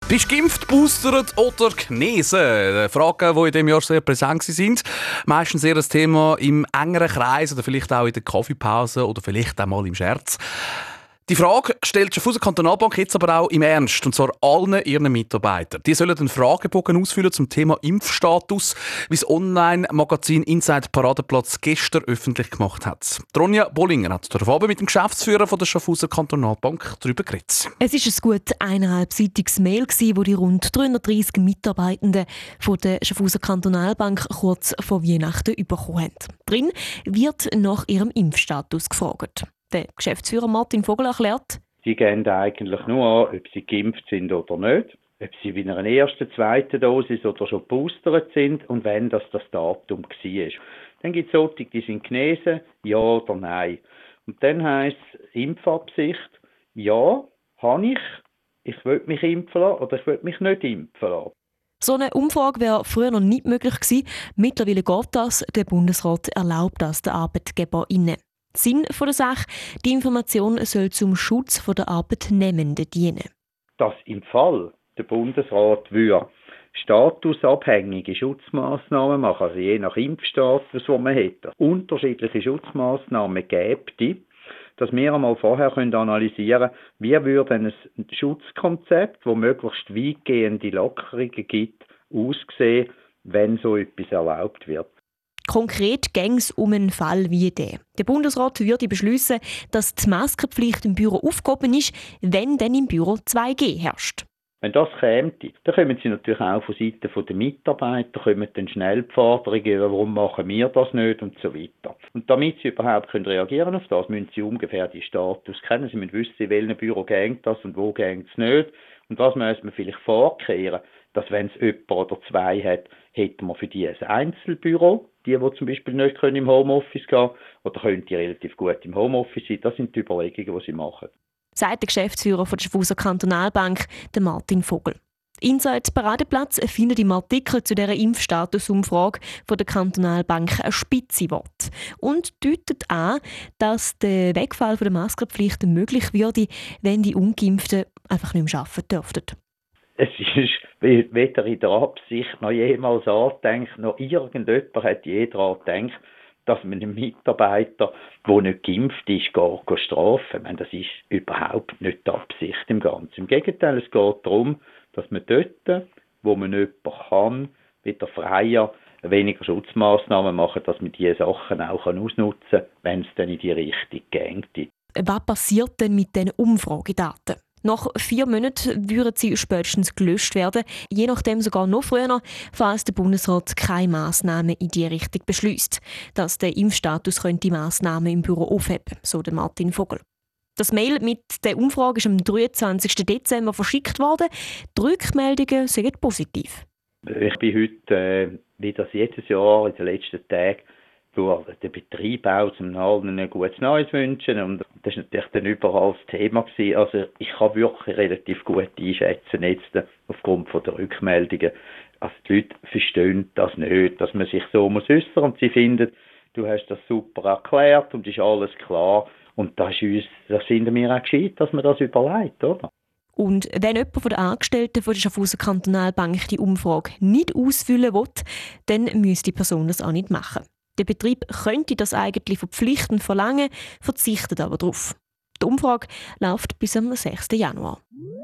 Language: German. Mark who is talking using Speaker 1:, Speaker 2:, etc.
Speaker 1: Bist du geimpft, boostert oder genesen? Fragen, die in diesem Jahr sehr präsent sind. Meistens eher ein Thema im engeren Kreis oder vielleicht auch in der Kaffeepause oder vielleicht auch mal im Scherz. Die Frage stellt die Schaffhauser Kantonalbank jetzt aber auch im Ernst, und zwar allen ihren Mitarbeitern. Die sollen einen Fragebogen ausfüllen zum Thema Impfstatus, wie das Online-Magazin Inside Paradeplatz gestern öffentlich gemacht hat. Ronja Bollinger hat darauf aber mit dem Geschäftsführer von der Schaffhauser Kantonalbank darüber geredet.
Speaker 2: Es war ein gut 1,5-seitiges Mail, das die rund 330 Mitarbeitenden von der Schaffhauser Kantonalbank kurz vor Weihnachten bekommen haben. Drin wird nach ihrem Impfstatus gefragt. Der Geschäftsführer Martin Vogel erklärt:
Speaker 3: Sie geben eigentlich nur an, ob sie geimpft sind oder nicht, ob sie bei einer ersten, zweiten Dosis oder schon geboostert sind und wenn das Datum war. Dann gibt es solche, die sind genesen, ja oder nein. Und dann heisst es Impfabsicht, ja, habe ich will mich impfen lassen oder ich will mich nicht impfen lassen.
Speaker 2: So eine Umfrage wäre früher noch nicht möglich gewesen. Mittlerweile geht das. Der Bundesrat erlaubt das den ArbeitgeberInnen. Sinn der Sache: die Information soll zum Schutz der Arbeitnehmenden dienen.
Speaker 3: Dass im Fall der Bundesrat statusabhängige Schutzmaßnahmen machen, also je nach Impfstatus, den man hat, unterschiedliche Schutzmaßnahmen gäbe, dass wir einmal vorher analysieren können, wie würde ein Schutzkonzept, das möglichst weitgehende Lockerungen gibt, aussehen, wenn so etwas erlaubt wird.
Speaker 2: Konkret ginge es um einen Fall wie den. Der Bundesrat würde beschließen, dass die Maskenpflicht im Büro aufgehoben ist, wenn dann im Büro 2G herrscht.
Speaker 3: Wenn das käme, dann kommen sie natürlich auch von Seiten der Mitarbeiter, kommen dann schnell die Forderungen, warum machen wir das nicht und so weiter. Und damit sie überhaupt reagieren auf das, müssen sie ungefähr die Status kennen. Sie müssen wissen, in welchem Büro geht das und wo geht es nicht. Und das müssen wir vielleicht vorkehren, dass wenn es jemand oder zwei hat, hätten wir für die ein Einzelbüro, die zum Beispiel nicht im Homeoffice gehen können, oder können die relativ gut im Homeoffice sein. Das sind die Überlegungen, die sie machen.
Speaker 2: Sagt der Geschäftsführer von der Schaffhauser Kantonalbank, der Martin Vogel. Inside Paradeplatz findet im Artikel zu dieser Impfstatusumfrage von der Kantonalbank ein Spitzewort und deutet an, dass der Wegfall von der Maskenpflicht möglich würde, wenn die Ungeimpften einfach nicht mehr arbeiten dürften.
Speaker 3: Es ist weder in der Absicht noch jemals angedenkt, noch irgendjemand hat je daran gedacht, dass man einen Mitarbeiter, der nicht geimpft ist, gar strafen. Ich meine, das ist überhaupt nicht die Absicht im Ganzen. Im Gegenteil, es geht darum, dass man dort, wo man jemanden kann, wieder freier, weniger Schutzmaßnahmen machen, dass man diese Sachen auch ausnutzen kann, wenn es dann in die Richtung geht.
Speaker 2: Was passiert denn mit diesen Umfragedaten? Nach 4 Monaten würden sie spätestens gelöscht werden, je nachdem sogar noch früher, falls der Bundesrat keine Massnahmen in diese Richtung beschließt. Dass der Impfstatus die Massnahmen im Büro aufheben, so der Martin Vogel. Das Mail mit der Umfrage ist am 23. Dezember verschickt worden. Die Rückmeldungen sind positiv.
Speaker 3: Ich bin heute, wie das jedes Jahr in den letzten Tagen, durch den Betrieb auch zum allen ein gutes Neues wünschen. Und das war natürlich dann überall das Thema gewesen. Also ich kann wirklich relativ gut einschätzen jetzt aufgrund der Rückmeldungen. Also die Leute verstehen das nicht, dass man sich so muss äußern, und sie finden, du hast das super erklärt und ist alles klar. Und das finden wir auch gescheit, dass man das überlegt, oder?
Speaker 2: Und wenn jemand von den Angestellten von der Schaffhauser Kantonalbank die Umfrage nicht ausfüllen will, dann müsste die Person das auch nicht machen. Der Betrieb könnte das eigentlich verpflichtend verlangen, verzichtet aber darauf. Die Umfrage läuft bis am 6. Januar.